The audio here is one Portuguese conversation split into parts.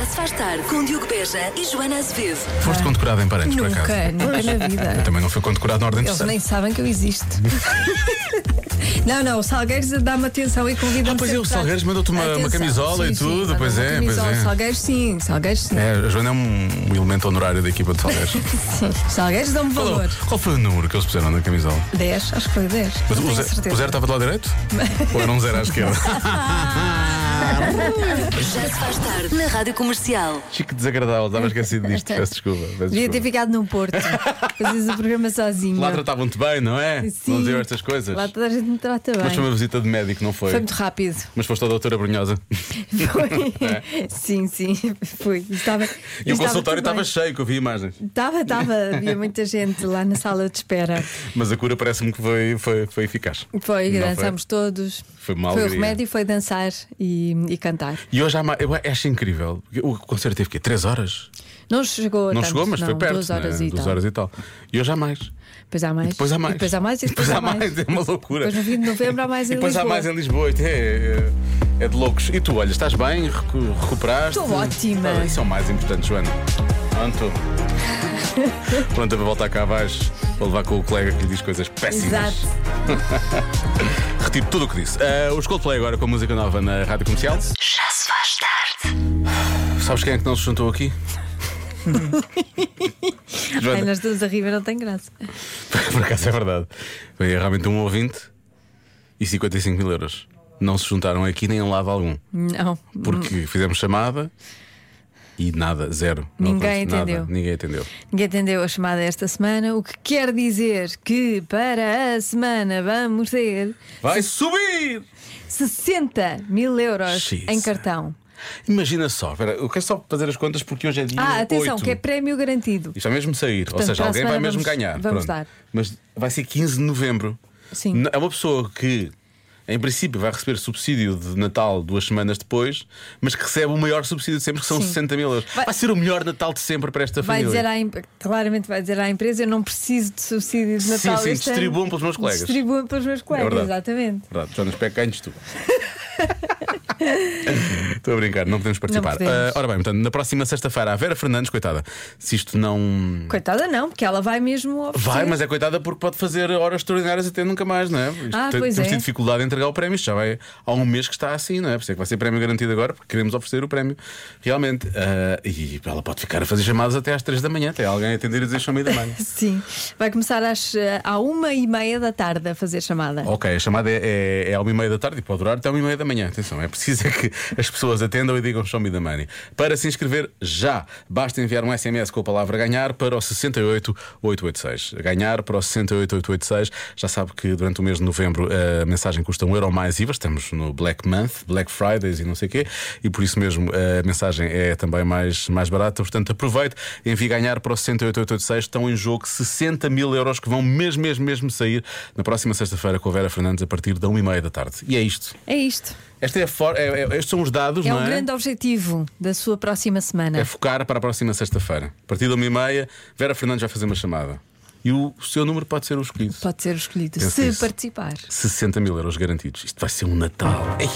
Se faz tarde com Diogo Beja e Joana Azevedo. Foste condecorado em Paranhos, por acaso? Nunca na vida. Eu também não fui condecorado na ordem Eles terceira. nem sabem que eu existo. Não, o Salgueiros dá-me atenção e convida-me. Pois é, o Salgueiros mandou-te uma camisola e tudo, pois é, pois é. Salgueiros sim. É, a Joana é um elemento honorário da equipa de Salgueiros. Sim. Salgueiros dão-me valor. Qual foi o número que eles puseram na camisola? 10, acho que foi 10. Mas Não o tenho certeza. zero estava do lado direito? Ou era um zero à esquerda? Já se faz tarde na Rádio Comercial. Chico desagradável, estava esquecido disto, peço desculpa. Devia ter ficado no Porto. Fazias o programa sozinho. Lá tratavam-te bem, não é? Sim. Não diziam estas coisas. Lá toda a gente me trata bem. Mas foi uma visita de médico, não foi? Foi muito rápido. Mas foste a doutora Brunhosa. Foi. Sim, fui. E o consultório estava cheio, que eu vi imagens. Estava. Havia muita gente lá na sala de espera. Mas a cura parece-me que foi eficaz. Foi, Não dançámos todos. Foi uma Foi o alegria. remédio, foi dançar e cantar. E hoje eu acho incrível. O concerto teve o quê? 3 horas? Não chegou a Não tanto, chegou, mas foi perto. 2 horas, né? e 2 tal. horas e tal. E hoje há mais. Depois há mais. E depois há mais. E depois há mais. E depois há mais. É uma loucura. Depois no fim de novembro há mais em E depois Lisboa. há mais em Lisboa. É de loucos. E tu, olha, estás bem? Recuperaste? Estou ótima. Isso é o mais importante, Joana. Pronto. Pronto, para voltar cá abaixo, para levar com o colega que lhe diz coisas péssimas. Exato. Retiro tudo o que disse. Os Coldplay agora com a música nova na Rádio Comercial. Já se faz tarde. Sabes quem é que não se juntou aqui? Ai, Joana, nós estamos a rir, mas não tem graça. por acaso é verdade. Foi realmente um ouvinte e 55 mil euros. Não se juntaram aqui nem em lado algum. Não. Porque fizemos chamada e nada, zero. Ninguém Nada, atendeu. ninguém atendeu. Ninguém atendeu a chamada esta semana, o que quer dizer que para a semana vamos ter Vai subir! 60 mil euros Xiça. em cartão. Imagina só, espera, eu quero só fazer as contas porque hoje é dia Atenção, 8. que é prémio garantido. Isto vai mesmo sair, ou Portanto, seja, para a alguém vai semana mesmo vamos- ganhar. vamos Pronto. dar. Mas vai ser 15 de novembro. Sim. É uma pessoa que, em princípio, vai receber subsídio de Natal 2 semanas depois, mas que recebe o maior subsídio de sempre, que são Sim. 60 mil euros. Vai ser o melhor Natal de sempre para esta Vai família. dizer claramente vai dizer à empresa: eu não preciso de subsídio de Natal. Sim, este ano. distribuam pelos meus colegas. Distribuam pelos meus colegas, verdade. exatamente. Verdade, Jonas Peck, ganhas tu. Estou a brincar, não podemos participar. Não podemos. Ora bem, portanto, na próxima sexta-feira, a Vera Fernandes, coitada, se isto não. Coitada, não, porque ela vai mesmo oferecer. Vai, mas é coitada porque pode fazer horas extraordinárias até nunca mais, não é? Pois temos é. tido dificuldade em entregar o prémio, isto já vai há um mês que está assim, não é? Por isso é que vai ser prémio garantido agora, porque queremos oferecer o prémio realmente. E ela pode ficar a fazer chamadas até às 3 da manhã, até alguém atender e dizer show me the money. Sim, vai começar à 1h30 da tarde a fazer chamada. Ok, a chamada é à 1h30 da tarde e pode durar até 1h30 da manhã. Atenção, é preciso é que as pessoas atendam e digam show me the money. Para se inscrever já, basta enviar um SMS com a palavra ganhar para o 68886. Ganhar para o 68886. Já sabe que durante o mês de novembro a mensagem custa €1 mais IVA. Estamos no Black Month, Black Fridays e não sei o quê. E por isso mesmo a mensagem é também mais barata. Portanto, aproveite, envie ganhar para o 68886. Estão em jogo 60 mil euros que vão mesmo sair na próxima sexta-feira com a Vera Fernandes a partir da 1h30 da tarde. E é isto. É isto. Estes são os dados, É não um é? grande objetivo da sua próxima semana. É focar para a próxima sexta-feira. A partir da 1h30, Vera Fernandes vai fazer uma chamada. E o seu número pode ser o escolhido. Pode ser escolhido, Pensa se isso. participar. 60 mil euros garantidos. Isto vai ser um Natal. Ei.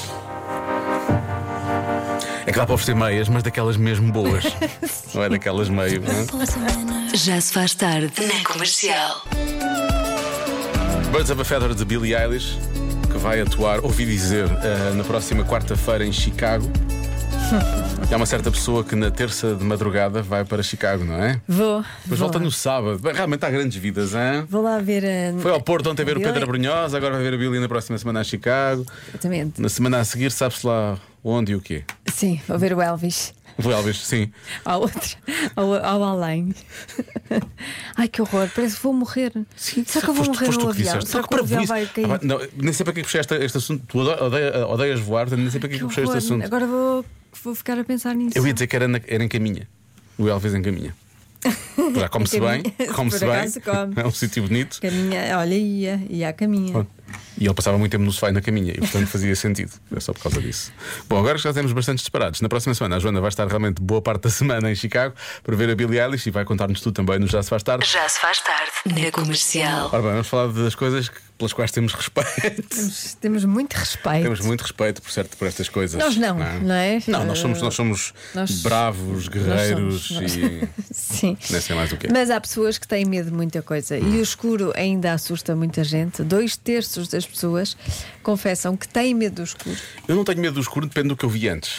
É que dá para oferecer meias, mas daquelas mesmo boas. Não é daquelas meio. Não é? Já se faz tarde na Comercial. Birds of a Feather de Billie Eilish, que vai atuar, ouvi dizer, na próxima quarta-feira em Chicago. Há uma certa pessoa que na terça de madrugada vai para Chicago, não é? Vou. Depois volta no sábado. Bem, realmente há grandes vidas, hein? Vou lá ver. Foi ao Porto ontem ver o Billie. Pedro Abrunhosa, agora vai ver a Billie na próxima semana a Chicago. Exatamente. Na semana a seguir, sabe-se lá onde e o quê? Sim, vou ver o Elvis. O Elvis, sim. Ao outro, ao além. Ai, que horror, parece que vou morrer. Sim, Será que eu vou morrer foste tu no que avião? disseste. Será que o avião vai cair? Não, nem sei para que puxei este assunto. Tu odeias voar, nem sei para que puxei este horror. assunto. Agora vou ficar a pensar nisso. Eu ia dizer que era em Caminha. O Elvis em Caminha. Já come-se Em bem, Caminha. come-se Por bem. acaso come. É um sítio bonito. Caminha, olha, ia à caminha. Pronto. E ele passava muito tempo no sofá e na caminha, e portanto fazia sentido. É só por causa disso. Bom, agora já temos bastante disparados. Na próxima semana a Joana vai estar realmente boa parte da semana em Chicago para ver a Billie Eilish e vai contar-nos tudo também no Já Se Faz Tarde. Já se faz tarde na Comercial. Ora bem, vamos falar das coisas pelas quais temos respeito. Temos muito respeito. Temos muito respeito por estas coisas. Nós não é? Não, nós somos bravos, guerreiros e Sim. nem sei mais o quê. Mas há pessoas que têm medo de muita coisa e o escuro ainda assusta muita gente. 2/3 das pessoas confessam que têm medo do escuro. Eu não tenho medo do escuro, depende do que eu vi antes.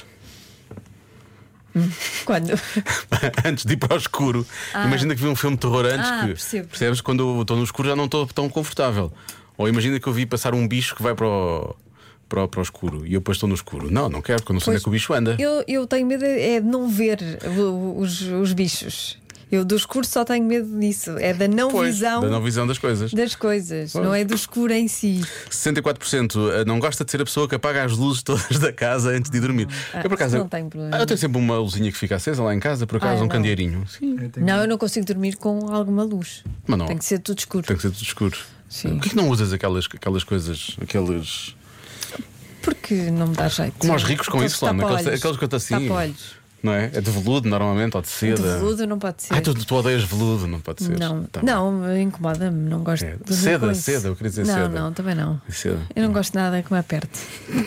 Quando? Antes de ir para o escuro. Imagina que vi um filme de terror antes que percebo. percebes, quando eu estou no escuro já não estou tão confortável. Ou imagina que eu vi passar um bicho que vai para o escuro e eu depois estou no escuro. Não quero, porque eu não sei onde é que o bicho anda. Eu tenho medo de não ver os bichos. Eu do escuro só tenho medo disso. É da não visão. Da não visão das coisas. Não é do escuro em si. 64% não gosta de ser a pessoa que apaga as luzes todas da casa antes de dormir. Eu por acaso não tenho problema. eu tenho sempre uma luzinha que fica acesa lá em casa, por acaso, um não. candeeirinho. Sim. Não, eu não consigo dormir com alguma luz. Mas não. Tem que ser tudo escuro. Tem que ser tudo escuro. Sim. Por que não usas aquelas coisas, aqueles. Porque não me dá jeito. Como aos ricos com isso, aqueles que eu estou assim. Tapa-olhos. Não é? É de veludo normalmente ou de seda. De veludo não pode ser. Tu odeias veludo, não pode ser. Não, Tá bem. não, incomoda-me, não gosto de dormir com isso. Seda, eu queria dizer seda. Não, também não. Seda. Eu não gosto nada que me aperte.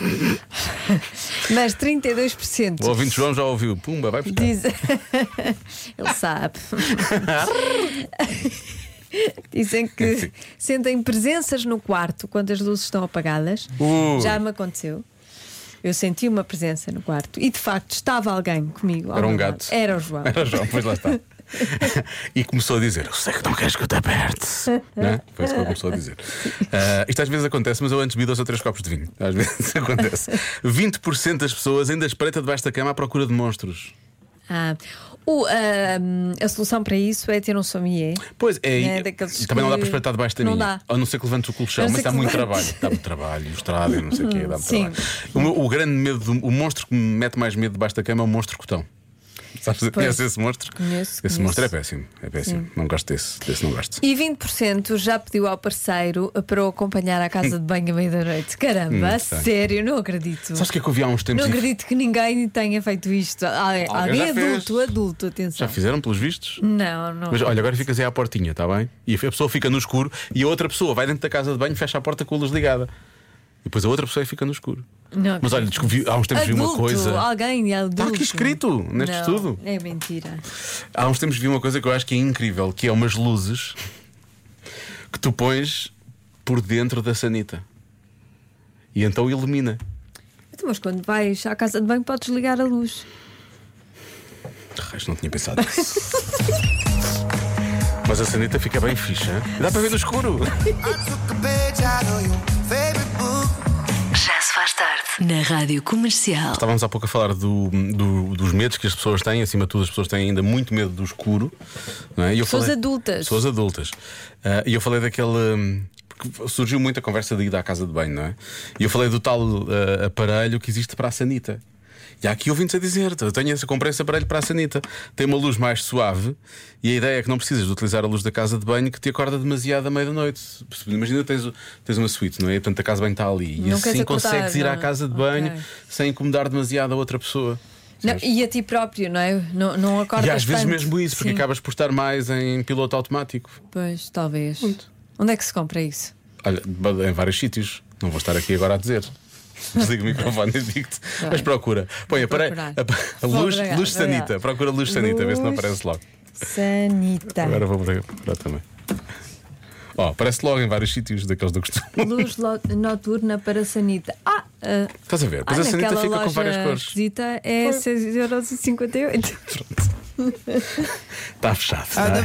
Mas 32% O ouvinte João já ouviu. Pumba, vai buscar. diz... Ele sabe. Dizem que sentem presenças no quarto quando as luzes estão apagadas. Já me aconteceu. Eu senti uma presença no quarto e de facto estava alguém comigo. Era um gato. Era o João. Era o João, pois lá está. E começou a dizer: eu sei que não queres que eu te aperte. Não é? Foi isso que ele começou a dizer. Isto às vezes acontece, mas eu antes bebi 2 ou 3 copos de vinho. Às vezes acontece. 20% das pessoas ainda espreita debaixo da cama à procura de monstros. A solução para isso é ter um sommelier. Pois é, É daqueles também não dá que para espreitar debaixo da não minha. dá. A não ser que levantes o colchão, A não mas ser dá que muito levantes. trabalho. Dá muito trabalho, ilustrado e não sei o quê, dá-me Sim. trabalho. O grande medo, o monstro que me mete mais medo debaixo da cama é o monstro cotão. Sabes, conheces esse monstro? Conheço. Esse monstro é péssimo. Não gosto desse não gosto. E 20% já pediu ao parceiro para o acompanhar à casa de banho à meia da noite. Caramba, a sério, não acredito. Sabes o que é que eu vi há uns tempos? Não acredito que ninguém tenha feito isto. Alguém já fez. adulto, atenção. Já fizeram pelos vistos? Não. Mas olha, agora ficas aí à portinha, está bem? E a pessoa fica no escuro e a outra pessoa vai dentro da casa de banho, fecha a porta com a luz ligada. E depois a outra pessoa fica no escuro. Não, Mas olha, descobri, há uns tempos vi uma coisa. Alguém adulto. Está aqui escrito neste Não, estudo. É mentira. Há uns tempos vi uma coisa que eu acho que é incrível, que é umas luzes que tu pões por dentro da sanita e então ilumina. Mas quando vais à casa de banho podes ligar a luz. Não tinha pensado nisso. Mas a sanita fica bem fixe, hein? Dá para ver no escuro. Já se faz tarde na Rádio Comercial. Estávamos há pouco a falar dos medos que as pessoas têm. Acima de tudo, as pessoas têm ainda muito medo do escuro, não é? Pessoas adultas. Pessoas adultas. E eu falei daquele. Porque surgiu muita conversa de ir à casa de banho, não é? E eu falei do tal aparelho que existe para a sanita. E há aqui ouvintes a dizer: comprei esse aparelho para a sanita. Tem uma luz mais suave e a ideia é que não precisas de utilizar a luz da casa de banho que te acorda demasiado à meia da noite. Imagina, tens uma suíte, não é? E portanto a casa de banho está ali. E Não assim queres acordar, consegues ir à não? casa de banho sem incomodar demasiado a outra pessoa. Não, e a ti próprio, não é? Não acordas E às vezes tanto. mesmo isso, porque Sim. acabas por estar mais em piloto automático. Pois, talvez. Onde é que se compra isso? Olha, em vários sítios. Não vou estar aqui agora a dizer. Desliga o microfone e digo-te. Mas procura. Põe a luz sanita. Procura luz sanita, vê se não aparece logo. Sanita. Agora vou procurar também. Aparece logo em vários sítios daqueles do costume. Luz noturna para sanita. Estás a ver? Pois a sanita naquela fica com várias loja cores. esquisita é 6,58€. Está fechado.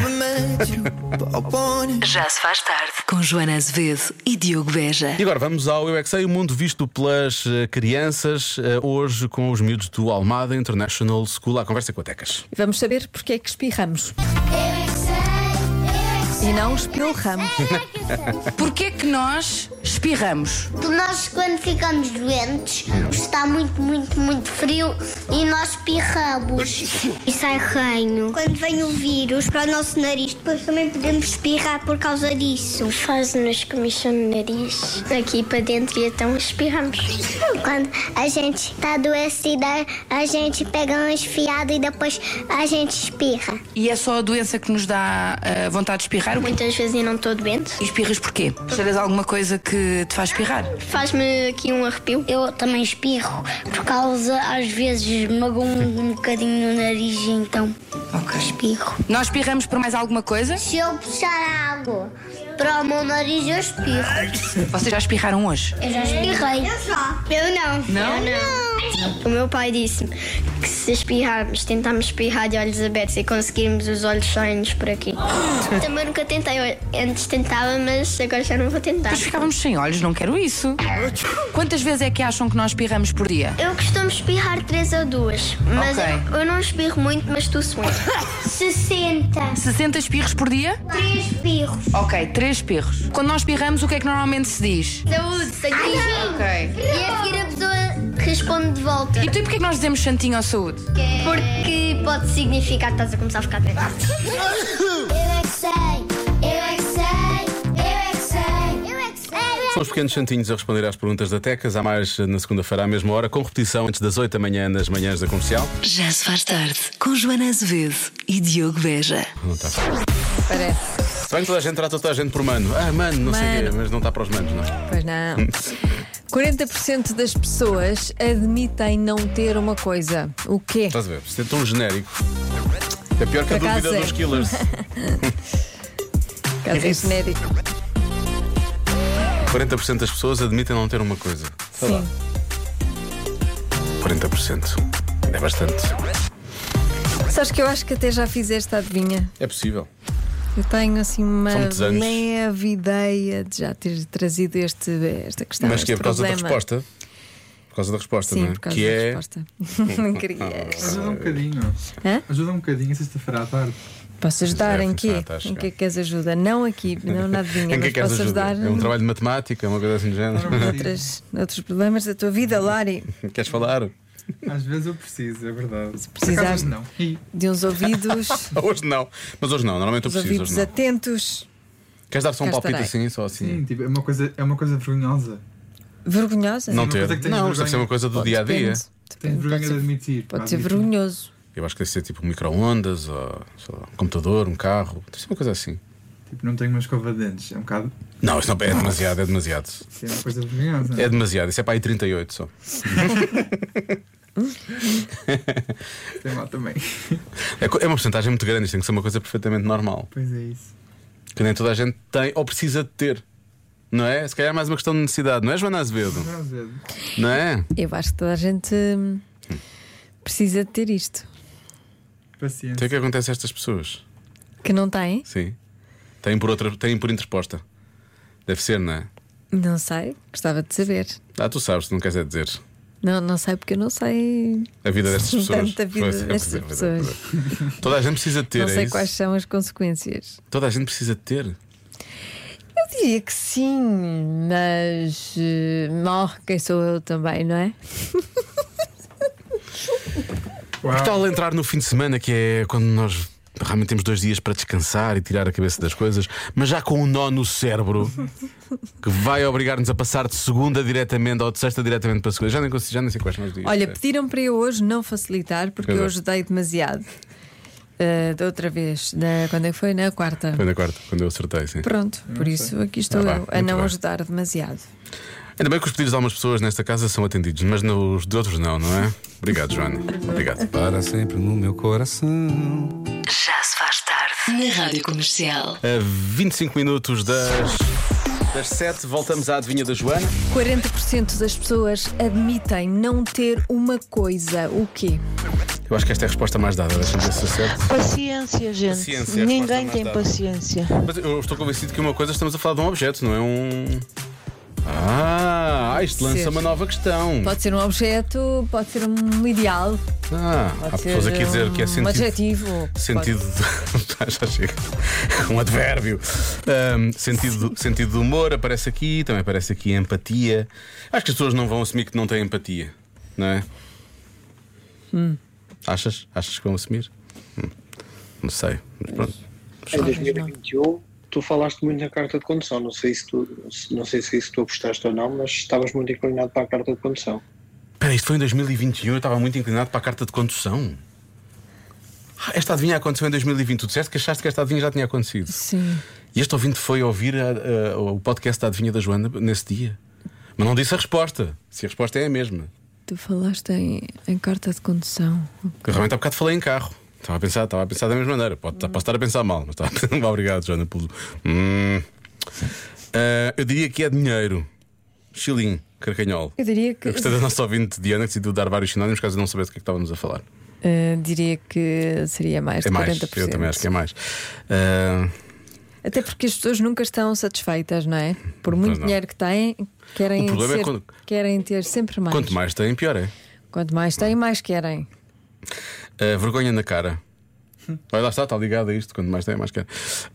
Já se faz tarde com Joana Azevedo e Diogo Beja. E agora vamos ao Eu é que Sei, o mundo visto pelas crianças, hoje com os miúdos do Almada International School, à conversa com a Tecas. Vamos saber porque é que espirramos. E não espirramos. Porquê que nós espirramos? Porque nós, quando ficamos doentes, está muito frio e nós espirramos. E sai ranho. Quando vem o vírus para o nosso nariz, depois também podemos espirrar por causa disso. Faz-nos comichão no nariz, aqui para dentro, e então espirramos. Quando a gente está adoecida, a gente pega um resfriado e depois a gente espirra. E é só a doença que nos dá vontade de espirrar? Muitas vezes eu não estou doente. E espirras porquê? Cheiras alguma coisa que te faz espirrar? Faz-me aqui um arrepio. Eu também espirro, por causa, às vezes, magoa um bocadinho no nariz, então espirro. Nós espirramos por mais alguma coisa? Se eu puxar água para o meu nariz, eu espirro. Vocês já espirraram hoje? Eu já espirrei. Eu não. Não? Eu não. O meu pai disse-me que se espirrarmos, tentarmos espirrar de olhos abertos e conseguirmos os olhos saindo por aqui. Também nunca tentei. Antes tentava, mas agora já não vou tentar. Mas ficávamos sem olhos, não quero isso. Quantas vezes é que acham que nós espirramos por dia? Eu costumo espirrar 3 ou 2, mas Ok. eu não espirro muito, mas tosse muito. 60. 60 espirros por dia? 3 espirros. Ok, 3 espirros. Quando nós espirramos, o que é que normalmente se diz? Saúde, santinho. Ok. E a seguir a pessoa responde de volta. E porquê que nós dizemos santinho à saúde? Porque pode significar que estás a começar a ficar doente. Eu é que sei, eu é que sei, eu é que sei, eu é que sei. São os pequenos santinhos a responder às perguntas da Tecas. Há mais na segunda-feira à mesma hora, com repetição antes das 8 da manhã nas manhãs da Comercial. Já se faz tarde com Joana Azevedo e Diogo Beja. Não está. Parece. Se bem que toda a gente trata toda a gente por mano. Ah, mano, não sei o quê, Mano. mas não está para os manos, não. Pois não. 40% das pessoas admitem não ter uma coisa. O quê? Estás a ver? Isto é tão genérico. É pior que a Por acaso dúvida é. dos killers. Caso é genérico. 40% das pessoas admitem não ter uma coisa. Sei lá. Sim. 40%. É bastante. Sabes que eu acho que até já fiz esta adivinha. É possível. Eu tenho assim uma São muitos anos. leve ideia de já ter trazido esta questão. Mas que é este por causa da problema. resposta? Por causa da resposta, Sim, não é? por causa Que da é. resposta. Não querias. Ajuda um bocadinho. Hã? Ajuda um bocadinho a sexta-feira à tarde. Posso ajudar É, em quê? está a chegar. Em que é que queres ajuda? Não aqui, não na adivinha, Em que é mas que queres posso ajuda? ajudar É um trabalho de matemática, uma coisa assim do género. noutros problemas da tua vida, Lari. Queres falar? Às vezes eu preciso, é verdade. Se precisares- não. E De uns ouvidos, Hoje não. Mas hoje não, normalmente eu os preciso. ouvidos Hoje não. atentos. Queres dar só um Cá palpite estarei. assim, só assim? sim, tipo, é uma coisa vergonhosa. Vergonhosa? Não uma ter. coisa que tens Não, vergonha. deve ser uma coisa do Pode, dia a dia. depende. Tenho vergonha Pode de ser- admitir. Pode ser admitir. vergonhoso. Eu acho que deve ser tipo um micro-ondas, ou sei lá, um computador, um carro. Deve ser uma coisa assim. Tipo, não tenho uma escova de dentes. É um bocado. Não, isso não é demasiado, é demasiado. É uma coisa vergonhosa. É demasiado, isso é para aí 38 só. Tem lá também. É uma porcentagem muito grande, isto tem que ser uma coisa perfeitamente normal. Pois é isso. Que nem toda a gente tem ou precisa de ter. Não é? Se calhar é mais uma questão de necessidade, não é, Joana Azevedo? Não, Zé. Não é? Eu acho que toda a gente precisa de ter isto. Paciência. Então o que acontece a estas pessoas? Que não tem? Sim. Têm por interposta. Deve ser, não é? Não sei, gostava de saber. Ah, tu sabes, tu não queres é dizer. Não sei porque eu não sei A vida destas pessoas. tanto a vida Pois é, destas pois é, pois é, pessoas. pois é. Toda a gente precisa de ter, Não sei é isso? quais são as consequências. Toda a gente precisa de ter. Eu diria que sim, mas morre quem sou eu também, não é? Uau. Que tal entrar no fim de semana, que é quando nós realmente temos 2 dias para descansar e tirar a cabeça das coisas, mas já com um nó no cérebro que vai obrigar-nos a passar de segunda diretamente ou de sexta diretamente para segunda. Já nem sei quais são os dias. Olha, pediram para eu hoje não facilitar porque Pois é. eu ajudei demasiado. Da outra vez, quando é que foi? Na quarta. Foi na quarta, quando eu acertei, sim. Pronto, por isso aqui estou Ah, vá, eu a muito não bem. ajudar demasiado. Ainda bem que os pedidos de algumas pessoas nesta casa são atendidos, mas os de outros não, não é? Obrigado, Joana. Obrigado. Para sempre no meu coração. Já se faz tarde na Rádio Comercial. A 25 minutos das 7, voltamos à adivinha da Joana. 40% das pessoas admitem não ter uma coisa. O quê? Eu acho que esta é a resposta mais dada, deixa-me ver se acerto. Paciência, gente. Paciência, a Ninguém resposta tem mais dada. paciência. Mas eu estou convencido que uma coisa estamos a falar de um objeto, não é um. Isto lança Ser. uma nova questão. Pode ser um objeto, pode ser um ideal. Há Pode pessoas aqui a dizer que é um sentido. adjetivo. Sentido já chega. Um advérbio. Sentido do humor aparece aqui, também aparece aqui empatia. Acho que as pessoas não vão assumir que não têm empatia, não é? Achas? Achas que vão assumir? Não sei. Mas pronto. Em 2021 tu falaste muito na carta de condução. Não sei se isso tu apostaste ou não, mas estavas muito inclinado para a carta de condução. Espera, isto foi em 2021. Eu estava muito inclinado para a carta de condução. Esta adivinha aconteceu em 2020. Tu disseste que achaste que esta adivinha já tinha acontecido. Sim. E este ouvinte foi ouvir o podcast da adivinha da Joana nesse dia. Mas não disse a resposta. Se a resposta é a mesma. Tu falaste em carta de condução. Eu realmente há bocado falei em carro. Estava a pensar da mesma maneira. Posso estar a pensar mal, mas estava a pensar. Obrigado, Joana. Eu diria que é dinheiro. Chilim, carcanhol. Eu diria que. Eu gostei da nossa ouvinte Diana, que decidiu dar vários sinónimos caso eu não soubesse do que é que estávamos a falar. Diria que seria mais de É mais, 40%. eu também acho que é mais. Até porque as pessoas nunca estão satisfeitas, não é? Por muito dinheiro que têm, querem, O problema é querem ter sempre mais. Quanto mais têm, pior é. Quanto mais têm, mais querem. Vergonha na cara. Olha, lá está ligado a isto. Quanto mais tem, mais quer.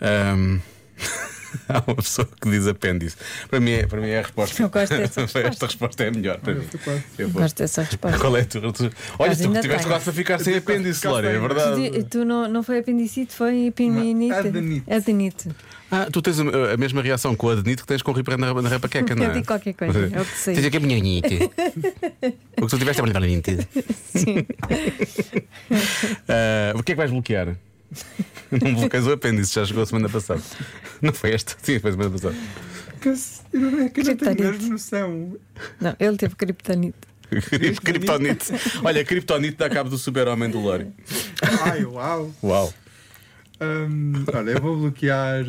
Há uma pessoa que diz apêndice. Para mim é a resposta. Eu gosto dessa resposta. Esta resposta é a melhor para mim. Eu gosto dessa resposta. Qual é a tua? Olha, Mas tu ainda tiveste tenho. quase a ficar sem apêndice, Lória, é verdade. Tu não foi apendicite, foi epiminite. Adenite. Tu tens a mesma reação com a adenite que tens com o ripé na rapaqueca, não é? Eu digo qualquer coisa, é o que sei. Tens aqui a minhanite. O que tu tiveste é minhanite. Sim. O que é que vais bloquear? Não bloqueias o apêndice, já chegou a semana passada. Não foi esta? Sim, foi a semana passada. Eu não tenho Criptonite. mesmo noção. Não, ele teve criptonite. Kryptonite. Olha, Kryptonite dá cabo do super-homem do Lório. Ai, uau. Uau. Olha, eu vou bloquear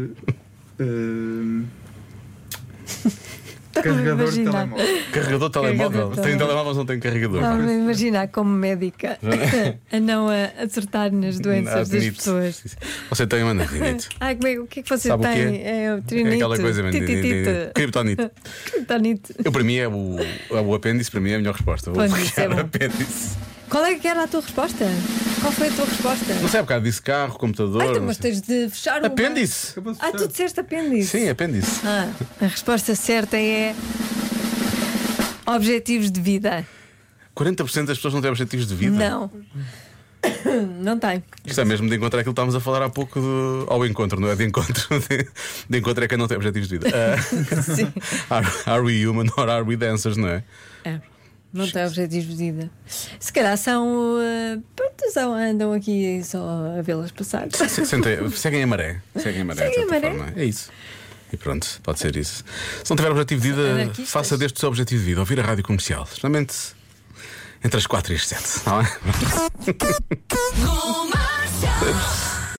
carregador de imaginar. telemóvel. Carregador de telemóvel. Carregador. Tem telemóveis, não tem carregador. Estava a imaginar como médica a não acertar nas doenças das Adenite. pessoas. Você tem uma adenite. O que é que você Sabe o tem? quê? É o É trinite. aquela coisa Tititite. Kryptonite. Kryptonite. Para mim é o apêndice, para mim é a melhor resposta. Vou Pois, isso é bloquear o bom. apêndice. Qual é que era a tua resposta? Qual foi a tua resposta? Não sei, há bocado disse carro, computador. Então, não mas sei. tens de fechar o. Apêndice. Acabou de Tu fechar. disseste apêndice. Sim, apêndice. A resposta certa é. Objetivos de vida. 40% das pessoas não têm objetivos de vida. Não. Não tem. Isto é mesmo de encontrar aquilo que estávamos a falar há pouco ao encontro, não é? De encontro. De encontro é quem não tem objetivos de vida. Sim. Are we human or are we dancers, não é? É. Não tem objetivos de vida. Se calhar são. Pronto, andam aqui só a vê-las passar. Seguem a maré. Seguem a maré, de Seguem a certa maré. forma. É isso. E pronto, pode ser isso. Se não tiver objetivo de vida, Anarquistas. faça deste o seu objetivo de vida. Ouvir a rádio comercial. Especialmente entre as 4 e as 7. Não é?